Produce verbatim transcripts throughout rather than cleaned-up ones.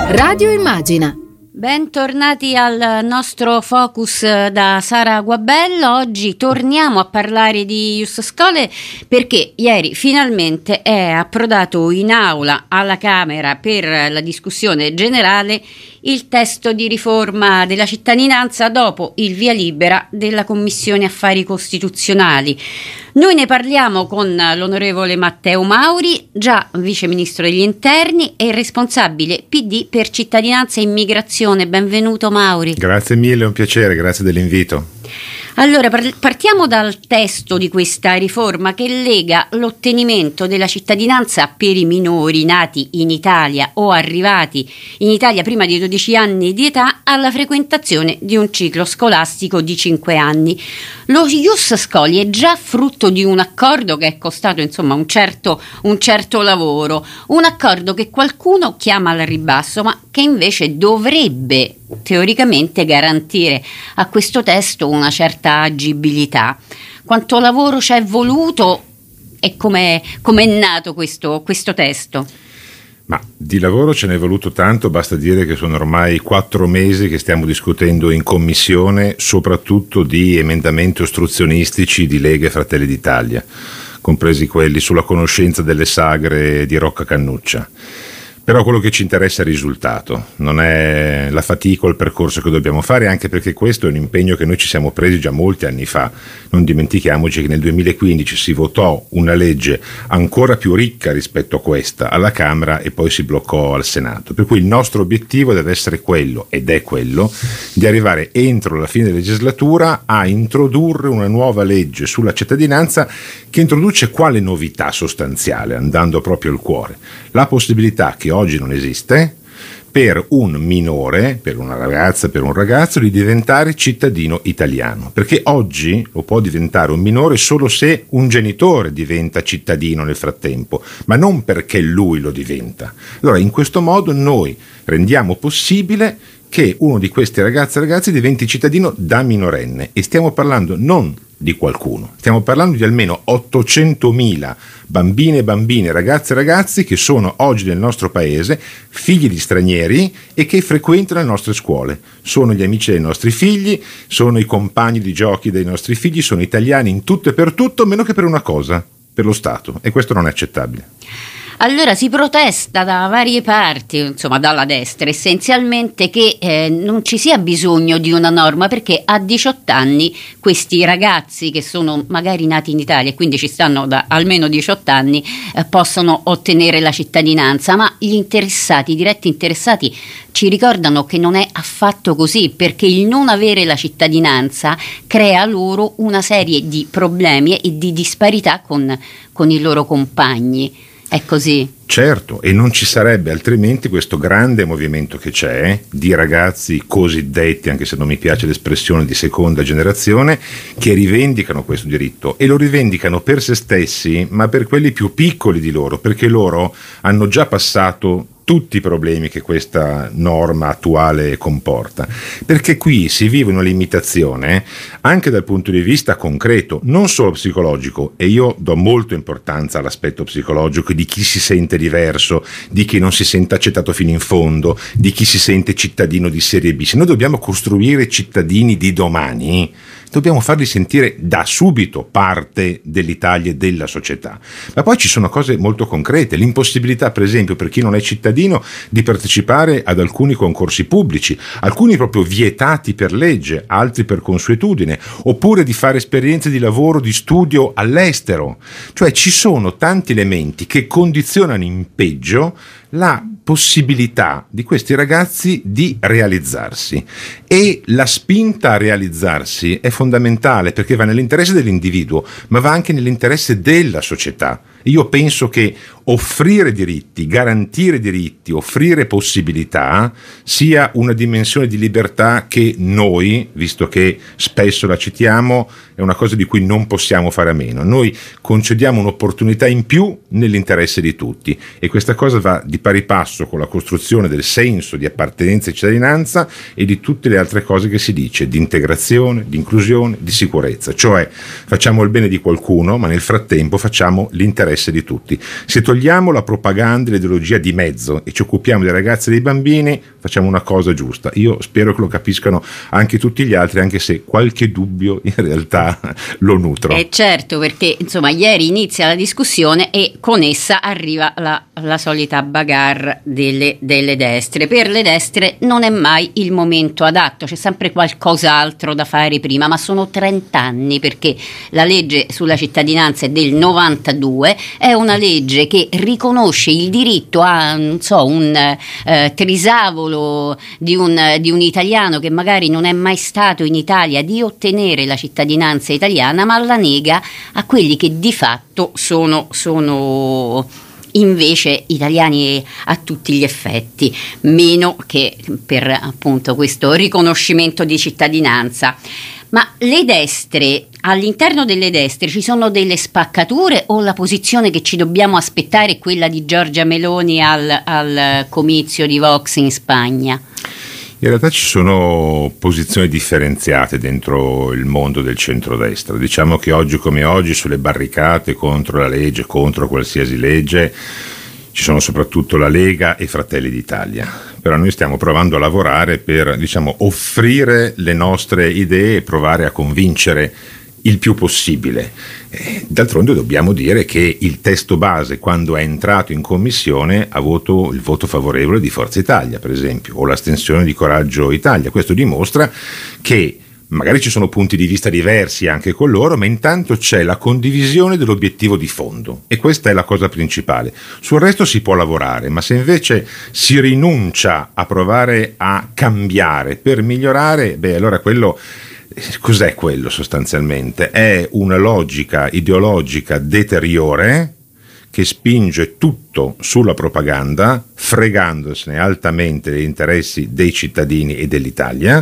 Radio Immagina. Bentornati al nostro focus da Sara Guabello. Oggi torniamo a parlare di Ius Scholae perché ieri finalmente è approdato in aula alla Camera per la discussione generale il testo di riforma della cittadinanza dopo il via libera della Commissione Affari Costituzionali. Noi ne parliamo con l'onorevole Matteo Mauri, già vice ministro degli interni e responsabile P D per cittadinanza e immigrazione. Benvenuto Mauri. Grazie mille, è un piacere, grazie dell'invito. Allora, partiamo dal testo di questa riforma che lega l'ottenimento della cittadinanza per i minori nati in Italia o arrivati in Italia prima di dodici anni di età alla frequentazione di un ciclo scolastico di cinque anni. Lo Ius Scholae è già frutto di un accordo che è costato insomma un certo, un certo lavoro, un accordo che qualcuno chiama al ribasso, ma che invece dovrebbe teoricamente garantire a questo testo una certa agibilità. Quanto lavoro ci è voluto e come è nato questo, questo testo? Ma di lavoro ce n'è voluto tanto, basta dire che sono ormai quattro mesi che stiamo discutendo in commissione, soprattutto di emendamenti ostruzionistici di Lega e Fratelli d'Italia, compresi quelli sulla conoscenza delle sagre di Rocca Cannuccia. Però quello che ci interessa è il risultato, non è la fatica o il percorso che dobbiamo fare, anche perché questo è un impegno che noi ci siamo presi già molti anni fa. Non dimentichiamoci che nel duemilaquindici si votò una legge ancora più ricca rispetto a questa alla Camera e poi si bloccò al Senato. Per cui il nostro obiettivo deve essere quello, ed è quello, di arrivare entro la fine della legislatura a introdurre una nuova legge sulla cittadinanza che introduce quale novità sostanziale, andando proprio al cuore? La possibilità che oggi non esiste per un minore, per una ragazza, per un ragazzo di diventare cittadino italiano, perché oggi lo può diventare un minore solo se un genitore diventa cittadino nel frattempo, ma non perché lui lo diventa. Allora in questo modo noi rendiamo possibile che uno di questi ragazzi e ragazzi diventi cittadino da minorenne, e stiamo parlando non di qualcuno, stiamo parlando di almeno ottocentomila bambine e bambini, ragazze e ragazzi che sono oggi nel nostro paese figli di stranieri e che frequentano le nostre scuole, sono gli amici dei nostri figli, sono i compagni di giochi dei nostri figli, sono italiani in tutto e per tutto, meno che per una cosa, per lo Stato, e questo non è accettabile. Allora si protesta da varie parti, insomma dalla destra essenzialmente, che eh, non ci sia bisogno di una norma perché a diciotto anni questi ragazzi che sono magari nati in Italia e quindi ci stanno da almeno diciotto anni eh, possono ottenere la cittadinanza, ma gli interessati, i diretti interessati ci ricordano che non è affatto così, perché il non avere la cittadinanza crea loro una serie di problemi e di disparità con, con i loro compagni. È così? Certo, e non ci sarebbe altrimenti questo grande movimento che c'è di ragazzi cosiddetti, anche se non mi piace l'espressione, di seconda generazione, che rivendicano questo diritto, e lo rivendicano per se stessi, ma per quelli più piccoli di loro, perché loro hanno già passato tutti i problemi che questa norma attuale comporta, perché qui si vive una limitazione anche dal punto di vista concreto, non solo psicologico, e io do molta importanza all'aspetto psicologico di chi si sente diverso, di chi non si sente accettato fino in fondo, di chi si sente cittadino di serie B. Se noi dobbiamo costruire cittadini di domani, dobbiamo farli sentire da subito parte dell'Italia e della società. Ma poi ci sono cose molto concrete, l'impossibilità per esempio per chi non è cittadino di partecipare ad alcuni concorsi pubblici, alcuni proprio vietati per legge, altri per consuetudine, oppure di fare esperienze di lavoro, di studio all'estero. Cioè ci sono tanti elementi che condizionano in peggio la possibilità di questi ragazzi di realizzarsi, e la spinta a realizzarsi è fondamentale perché va nell'interesse dell'individuo ma va anche nell'interesse della società. Io penso che offrire diritti, garantire diritti, offrire possibilità sia una dimensione di libertà che noi, visto che spesso la citiamo, è una cosa di cui non possiamo fare a meno. Noi concediamo un'opportunità in più nell'interesse di tutti, e questa cosa va di pari passo con la costruzione del senso di appartenenza e cittadinanza e di tutte le altre cose che si dice, di integrazione, di inclusione, di sicurezza. Cioè facciamo il bene di qualcuno, ma nel frattempo facciamo l'interesse nell'interesse di tutti. Se togliamo la propaganda e l'ideologia di mezzo e ci occupiamo dei ragazzi e dei bambini, facciamo una cosa giusta. Io spero che lo capiscano anche tutti gli altri, anche se qualche dubbio in realtà lo nutro. Eh certo, perché insomma ieri inizia la discussione e con essa arriva la, la solita bagarre delle, delle destre. Per le destre non è mai il momento adatto, c'è sempre qualcos'altro da fare prima, ma sono trent'anni, perché la legge sulla cittadinanza è del novantadue, è una legge che riconosce il diritto a, non so, un eh, trisavolo di un, di un italiano che magari non è mai stato in Italia di ottenere la cittadinanza italiana, ma la nega a quelli che di fatto sono, sono invece italiani a tutti gli effetti, meno che per appunto questo riconoscimento di cittadinanza. Ma le destre, all'interno delle destre ci sono delle spaccature, o la posizione che ci dobbiamo aspettare è quella di Giorgia Meloni al, al comizio di Vox in Spagna? In realtà ci sono posizioni differenziate dentro il mondo del centrodestra. Diciamo che oggi come oggi sulle barricate contro la legge, contro qualsiasi legge, ci sono soprattutto la Lega e Fratelli d'Italia. Però noi stiamo provando a lavorare per, diciamo, offrire le nostre idee e provare a convincere il più possibile. Eh, d'altronde dobbiamo dire che il testo base, quando è entrato in commissione, ha avuto il voto favorevole di Forza Italia, per esempio, o l'astensione di Coraggio Italia. Questo dimostra che magari ci sono punti di vista diversi anche con loro, ma intanto c'è la condivisione dell'obiettivo di fondo, e questa è la cosa principale. Sul resto si può lavorare, ma se invece si rinuncia a provare a cambiare per migliorare, beh, allora quello cos'è quello sostanzialmente? È una logica ideologica deteriore che spinge tutto sulla propaganda, fregandosene altamente degli interessi dei cittadini e dell'Italia,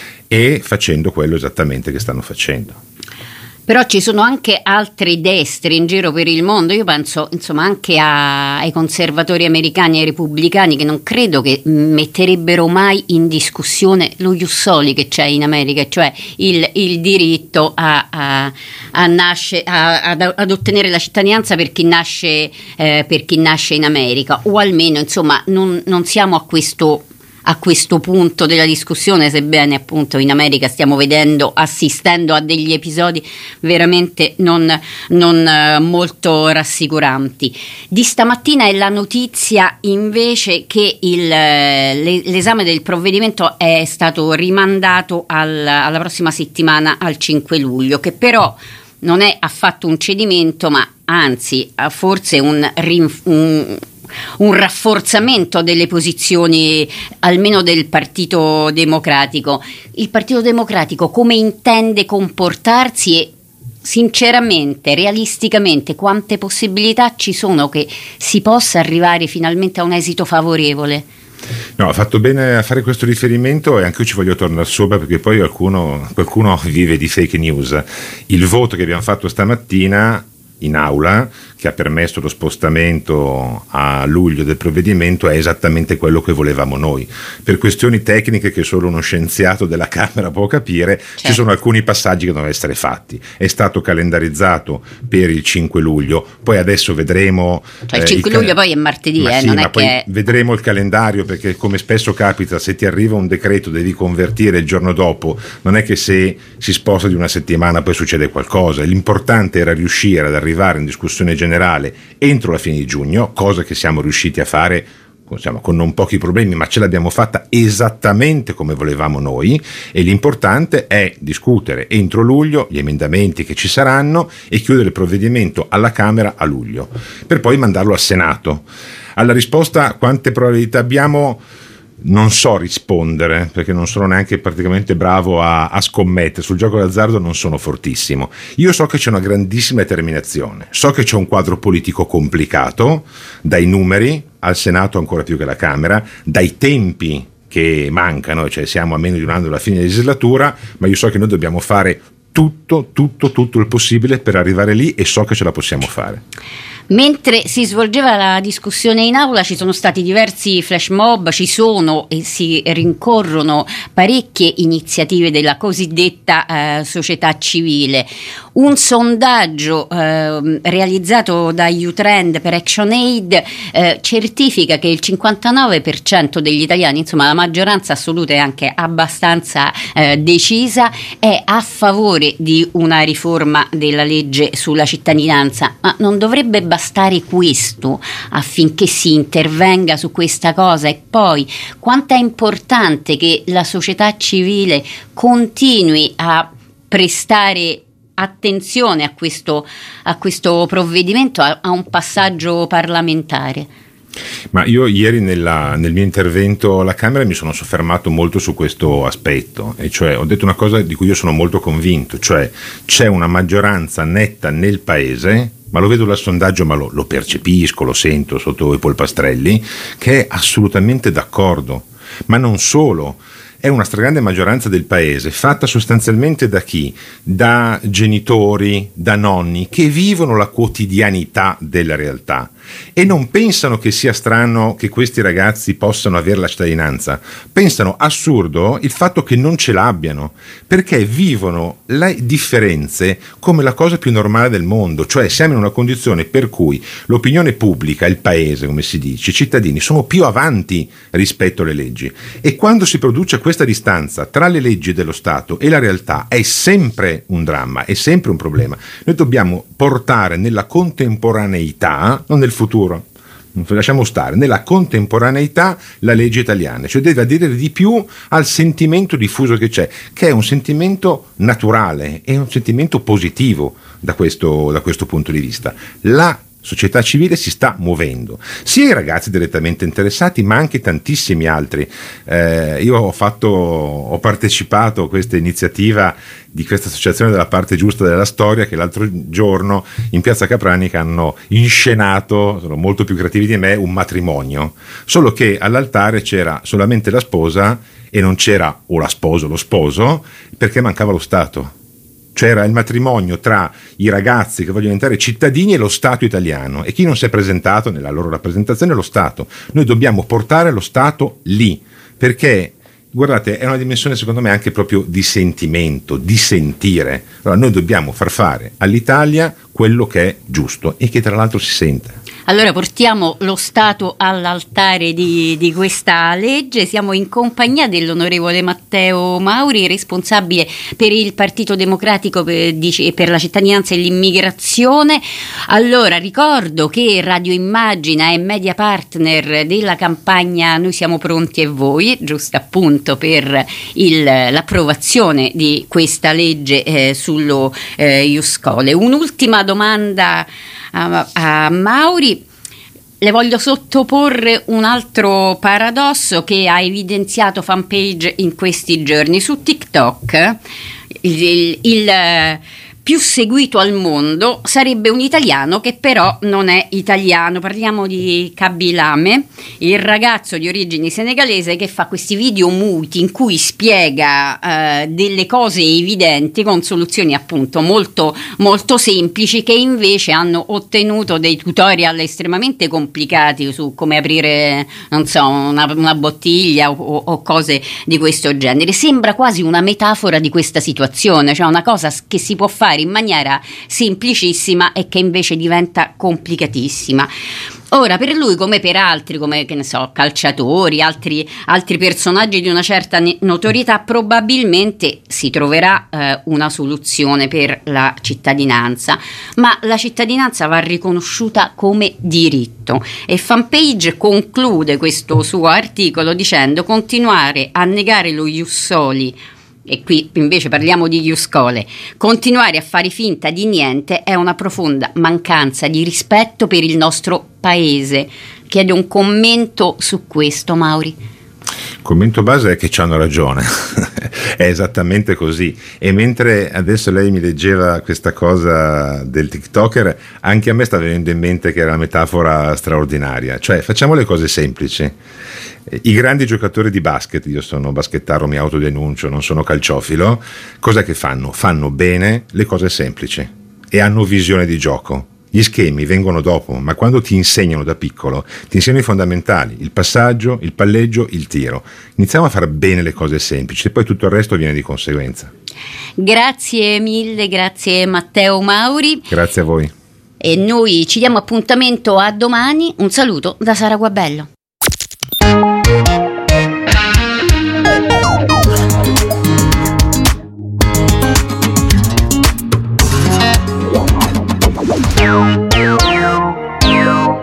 e facendo quello esattamente che stanno facendo. Però ci sono anche altre destre in giro per il mondo. Io penso insomma anche a, ai conservatori americani e ai repubblicani, che non credo che metterebbero mai in discussione lo ius soli che c'è in America, cioè il, il diritto a, a, a nasce, a, ad, ad ottenere la cittadinanza per chi nasce, eh, per chi nasce in America, o almeno insomma non, non siamo a questo a questo punto della discussione, sebbene appunto in America stiamo vedendo, assistendo a degli episodi veramente non, non eh, molto rassicuranti. Di stamattina è la notizia invece che il, le, l'esame del provvedimento è stato rimandato al, alla prossima settimana, al cinque luglio, che però non è affatto un cedimento, ma anzi forse un, un un rafforzamento delle posizioni almeno del Partito Democratico. Il Partito Democratico come intende comportarsi e sinceramente, realisticamente, quante possibilità ci sono che si possa arrivare finalmente a un esito favorevole? No, ha fatto bene a fare questo riferimento, e anche io ci voglio tornare sopra, perché poi qualcuno, qualcuno vive di fake news. Il voto che abbiamo fatto stamattina in aula, che ha permesso lo spostamento a luglio del provvedimento, è esattamente quello che volevamo noi. Per questioni tecniche che solo uno scienziato della Camera può capire, certo, ci sono alcuni passaggi che devono essere fatti. È stato calendarizzato per il cinque luglio, poi adesso vedremo, cioè il cinque eh, il luglio cal- poi è martedì, ma eh, sì, non ma è poi che vedremo il calendario, perché come spesso capita, se ti arriva un decreto devi convertire il giorno dopo, non è che se si sposta di una settimana poi succede qualcosa. L'importante era riuscire ad arrivare in discussione generale entro la fine di giugno, cosa che siamo riusciti a fare diciamo, con non pochi problemi, ma ce l'abbiamo fatta esattamente come volevamo noi, e l'importante è discutere entro luglio gli emendamenti che ci saranno e chiudere il provvedimento alla Camera a luglio, per poi mandarlo al Senato. Alla risposta quante probabilità abbiamo non so rispondere, perché non sono neanche praticamente bravo a, a scommettere sul gioco d'azzardo, non sono fortissimo. Io so che c'è una grandissima determinazione, so che c'è un quadro politico complicato, dai numeri al Senato ancora più che alla Camera, dai tempi che mancano, cioè siamo a meno di un anno dalla fine della legislatura, ma io so che noi dobbiamo fare tutto, tutto, tutto il possibile per arrivare lì, e so che ce la possiamo fare. Mentre si svolgeva la discussione in aula ci sono stati diversi flash mob, ci sono e si rincorrono parecchie iniziative della cosiddetta eh, società civile. Un sondaggio eh, realizzato da U-Trend per ActionAid eh, certifica che il cinquantanove per cento degli italiani, insomma la maggioranza assoluta e anche abbastanza eh, decisa, è a favore di una riforma della legge sulla cittadinanza. Ma non dovrebbe bastare questo affinché si intervenga su questa cosa? E poi quanto è importante che la società civile continui a prestare attenzione a questo, a questo provvedimento, a, a un passaggio parlamentare. Ma io ieri nella, nel mio intervento alla Camera mi sono soffermato molto su questo aspetto, e cioè ho detto una cosa di cui io sono molto convinto, cioè c'è una maggioranza netta nel paese, ma lo vedo dal sondaggio, ma lo, lo percepisco, lo sento sotto i polpastrelli, che è assolutamente d'accordo. Ma non solo, è una stragrande maggioranza del paese, fatta sostanzialmente da chi? Da genitori, da nonni, che vivono la quotidianità della realtà e non pensano che sia strano che questi ragazzi possano avere la cittadinanza. Pensano assurdo il fatto che non ce l'abbiano, perché vivono le differenze come la cosa più normale del mondo, cioè siamo in una condizione per cui l'opinione pubblica, il paese, come si dice, i cittadini sono più avanti rispetto alle leggi, e quando si produce questa distanza tra le leggi dello Stato e la realtà è sempre un dramma, è sempre un problema. Noi dobbiamo portare nella contemporaneità, non nel futuro, lasciamo stare, nella contemporaneità la legge italiana, cioè deve adire di più al sentimento diffuso che c'è, che è un sentimento naturale, è un sentimento positivo da questo, da questo punto di vista. La società civile si sta muovendo, sia i ragazzi direttamente interessati, ma anche tantissimi altri. Eh, io ho fatto, ho partecipato a questa iniziativa di questa associazione della parte giusta della storia, che l'altro giorno in Piazza Capranica hanno inscenato, sono molto più creativi di me, un matrimonio, solo che all'altare c'era solamente la sposa e non c'era o la sposa o lo sposo, perché mancava lo Stato. C'era il matrimonio tra i ragazzi che vogliono diventare cittadini e lo Stato italiano, e chi non si è presentato nella loro rappresentazione è lo Stato. Noi dobbiamo portare lo Stato lì, perché guardate, è una dimensione secondo me anche proprio di sentimento, di sentire. Allora noi dobbiamo far fare all'Italia quello che è giusto e che tra l'altro si sente. Allora portiamo lo Stato all'altare di, di questa legge. Siamo in compagnia dell'onorevole Matteo Mauri, responsabile per il Partito Democratico per, per la cittadinanza e l'immigrazione. Allora ricordo che Radio Immagina è media partner della campagna Noi siamo pronti e voi, giusto appunto per il, l'approvazione di questa legge eh, sullo eh, Iuscole. Un'ultima domanda a, a Mauri. Le voglio sottoporre un altro paradosso che ha evidenziato Fanpage in questi giorni. Su TikTok il, il, il più seguito al mondo sarebbe un italiano che però non è italiano. Parliamo di Kabilame, il ragazzo di origini senegalese che fa questi video muti in cui spiega eh, delle cose evidenti con soluzioni appunto molto, molto semplici, che invece hanno ottenuto dei tutorial estremamente complicati su come aprire, non so, una, una bottiglia o, o cose di questo genere. Sembra quasi una metafora di questa situazione, cioè una cosa che si può fare in maniera semplicissima e che invece diventa complicatissima. Ora, per lui come per altri, come che ne so, calciatori, altri, altri personaggi di una certa notorietà, probabilmente si troverà eh, una soluzione per la cittadinanza, ma la cittadinanza va riconosciuta come diritto, e Fanpage conclude questo suo articolo dicendo: continuare a negare lo ius soli, e qui invece parliamo di Iuscole, continuare a fare finta di niente è una profonda mancanza di rispetto per il nostro paese. Chiedo un commento su questo, Mauri. Il commento base è che ci hanno ragione, è esattamente così. E mentre adesso lei mi leggeva questa cosa del TikToker, anche a me sta venendo in mente che era una metafora straordinaria. Cioè, facciamo le cose semplici. I grandi giocatori di basket, io sono baschettaro, mi autodenuncio, non sono calciofilo, cos'è che fanno? Fanno bene le cose semplici e hanno visione di gioco. Gli schemi vengono dopo, ma quando ti insegnano da piccolo, ti insegnano i fondamentali, il passaggio, il palleggio, il tiro. Iniziamo a fare bene le cose semplici e poi tutto il resto viene di conseguenza. Grazie mille, grazie Matteo Mauri. Grazie a voi. E noi ci diamo appuntamento a domani. Un saluto da Sara Guabello.